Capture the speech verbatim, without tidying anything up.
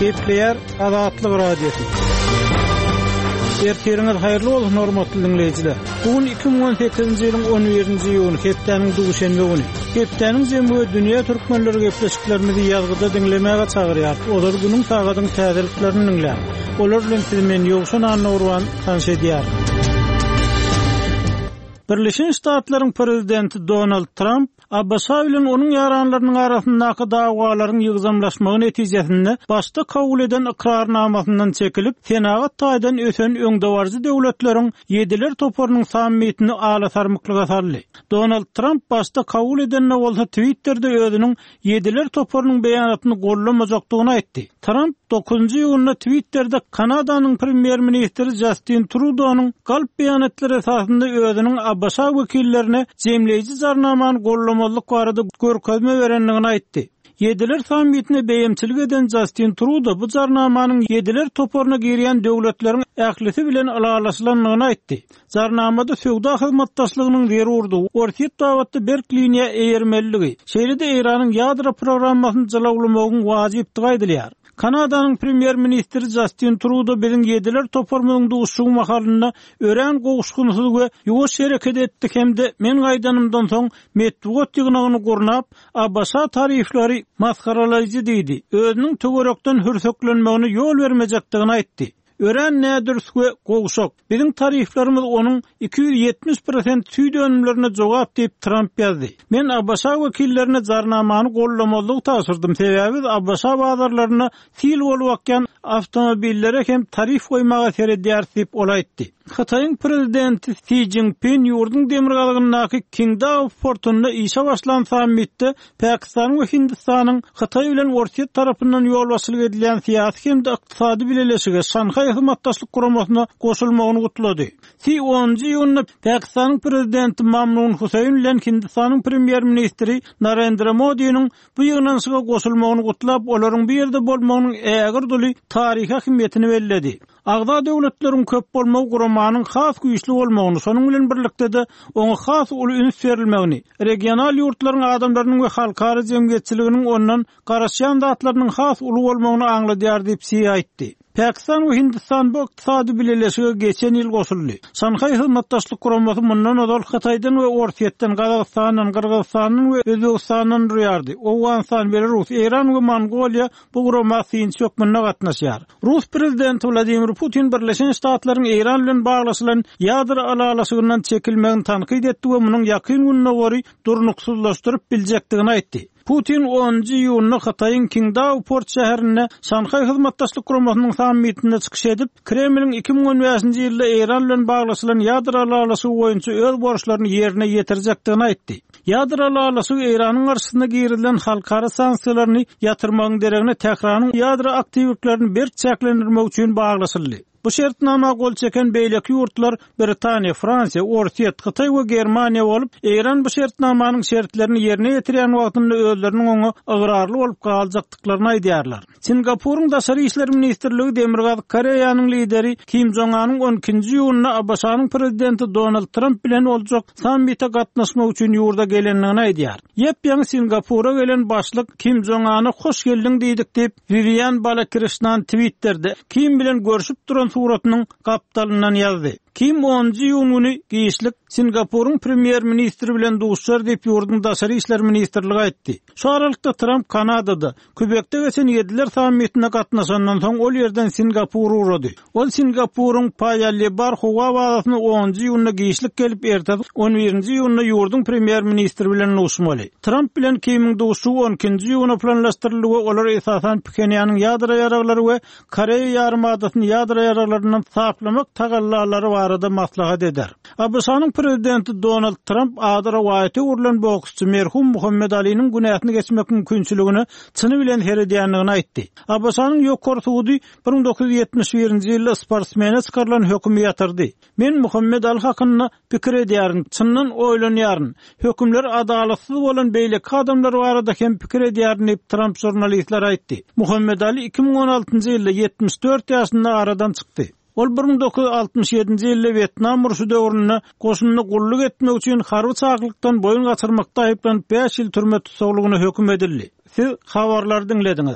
Kepler Azatlyk Radiosu. Erteriňiz haýyrly bolsun hormatly dinleýijiler. Bugün iki bin on sekizinji ýylyň on birinji ýuny, hepdeniň duguşenbe güni. Hepdeniň jemgy dünýä türkmenleri gepleşiklerimizi ýazgyda dinlemäge çagyrýar. Olar bunyň tagadyň täzeliklerini dinlär. Olar bilen siz men ýogşan anlawran tanış edýär. Birleşen Ştatlaryň prezidenti Donald Trump Abbasa bilen onuň ýaranlarynyň arasyndaky dagwalaryň ýygzamlaşmagy netijesinde başda kabul eden ikrarnamasyndan çekilip Senagat taýdan ösen öňdewarjy döwletleriň Yediler toporunyň sammitini alasarmyklyga sarly. Donald Trump başda kabul edenne bolsa Twitter'de özüniň Yediler toporunyň beýanatyny gollamajakdygyny aýtdy. Trump dokuzunji ýylyna Twitter'de Kanadanyň premier ministri Justin Trudeau'nun galp beýanatlary esasında özüniň Abbasa wekillerine jemleýici jarnamany gollamalyk barada görkezme berenligini aýtdy. Yediler sammitine beýemçilik eden Justin Trudeau bu jarnamanyň Yediler toporuny girýän döwletleriň ählisi bilen alalaşylanlygyny aýtdy. Jarnamada söwda hyzmatdaşlygynyň zerurdy. Ortiýet dawatda Berkliniýa eýermelligi, şeýle-de Iranyň ýadro programmasyny jalaglamagyň wajypdygy aýdylýar. Kanadanyň premier ministri Justin Trudeau bilen Yediler toporunyň duguşygy mahalyna ören gowuşgunsyz we ýoş hereket etdi hemde men gaýdanymdan soň metbuat ýygnagyny gurnap Abbasa tarifleri maskaralaýjy diýdi. Özüniň töwerekden hürsöklenmegine ýol bermejekdigini aýtdy. Ören nädirswe gowşak. Bizim tariflerimiz onun iki yüz yetmiş prosent süýdönümlerine jogap diýip Trump ýazdy. Men Abbasa wekillerine jarnamany gollamalyk taşyrdym. Sebäbi Abbasa bazarlaryna sil bolupakyan awtomobillere hem tarif goýmaga seredýär diýip olaýtdy. Xitaýyň prezidenti Xi Jinping ýurdun demirgalygynyňky Qingdao portunda işe başlan sammitde Pakistan we Hindistanyň Xitaý bilen Ortiýet tarapyndan ýol başlyk edilen syýasy hem de ykdysady bileşige Şanhay hyzmatdaşlyk guramasyna goşulmagyny gutlady. Xi onunji ýylyna Pakistanyň prezidenti Mamnun Husayn bilen Hindistanyň premier ministri Narendra Modi'niň bu ýygnanşyga goşulmagyny gutlap olaryň bir ýerde bolmagynyň ägir doly taryhy ahimmetini belledi. Agda döwletleriň köp bolmagy guramanyň has güýçli bolmagyny, şonuň bilen birlikde de oňa has uly üns berilmegini, regional ýurtlaryň adamlarynyň we halkara jemgyýetçiliginiň ondan garaşýan zatlarynyň has uly bolmagyny aňladýar diýip Xi aýtdy. Pakistan we Hindistan bu ykdysady bileşige geçen ýyl goşuldy. Şanhay hyzmatdaşlyk guramasy mundan ozal Xitaýdan we Ortiýetden, Gazagystanyň, Kyrgyzstanyň we Özbegistanyň rüýardy. Owganistan, Belarus, Iran we Mongoliýa bu guramasyň çökmünde gatnaşýar. Rus prezidenti Vladimir Putin Birleşen Ştatlaryň Iran bilen baglaşylan ýadro alalaşygyndan çekilmegini tanqid etdi we munyň ýakyn gününe gory durnuksuzlaşdyryp biljekdigini aýtdy. Putin onunji ýylyna Xitaýyň Qingdao port şäherine Şanhay hyzmatdaşlyk guramasynyň sammitine çykyş edip, Kremliň iki bin on beşinji ýylda Iran bilen baglaşylan ýadro alalaşygy boýunça öz borçlaryny ýerine ýetirjekdigini aýtdy. Ýadro alalaşygy Iranyň garşysynda girilen halkara sanksiýalaryny ýatyrmagyň deregine tekrarnyň ýadro aktiwliklerini berk çäklendirmek üçin baglaşyldy. Bu şertnama gol çeken beýleki ýurtlar Britaniýa, Fransiýa, Ortiýet, Xitaý we Germaniýa bolup, Iran bu şertnamanyň şertlerini ýerine ýetirýän wagtynda özleriniň oňa ygyrarly bolup galjakdyklaryny aýdýarlar. Singapuryň daşary işler ministrligi Demirgaz Koreýanyň lideri Kim Jong-un'yň on ikinji ýylyna Abbasanyň prezidenti Donald Trump bilen boljak sammitde gatnaşmak üçin ýurda gelenligini aýdýar. Ýepýäňi Singapura gelen başlyk Kim Jong-un'a hoş geldiň diýdik diýip Vivian Balakrishnan Twitter'de Kim bilen görüşüp duran suratynyň gapdalyndan ýazdy. Kim onunji ýylyny giýişlik Singapuryň premier ministri bilen duguşjar diýip ýurdun daşary işler ministrligi aýtdy. Şu aralykda Trump Kanadada Kübekde geçen Yediler sammitine gatnaşandan soň ol ýerden Singapura urady. Ol Singapuryň Paya-Lebar howa bazasyna onunji ýylyna giýişlik gelip ertesi on birinji ýylyna ýurdun premier ministri bilen duguşmaly. Trump bilen Kim'iň duguşy on ikinji ýylyna planlaşdyryldy we olar esasan Pjöngjanyň ýadro ýaraglary we Koreýa ýarymadasyny ýadro ýaraglarynyň saklamak tagallalary barada maslahat eder. Abbasanyň prezidenti Donald Trump adara waýaty urulan boksçy merhum Muhammed Ali'niň günäsini geçmek mümkinçiligini çyny bilen heredýänligini aýtdy. Abbasanyň ýokary sudy bir dokuz yüz yetmiş birinji ýylda sportsmene çykarylan hökümi ýatyrdy. Men Muhammed Ali hakyna pikir edýärin, çyndan oýlanýaryn. Hökümler adalatsyz bolan beýleki adamlar barada hem pikir edýärin diýip Trump jurnalistler aýtdy. Muhammed Ali iki bin on altynjy ýylda yetmiş dört ýaşynda aradan çykdy. Ol bir dokuz yüz altmış ýedinji ýylda Vietnam uruşy döwründe goşunyny gulluk etmek üçin harby çaklykdan boyun gaçyrmakda aýyplanyp beş ýyl türme tutuklugyna höküm edildi. Siz habarlary dinlediňiz.